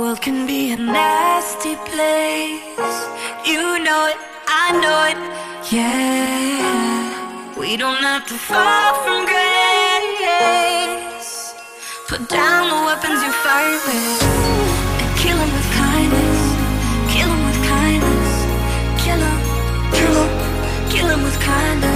world can be a nasty place. You know it, I know it, yeah. We don't have to fall from grace. Put down the weapons you fight with and kill 'em with kindness. Kill 'em with kindness. Kill 'em, kill 'em, kill 'em with kindness.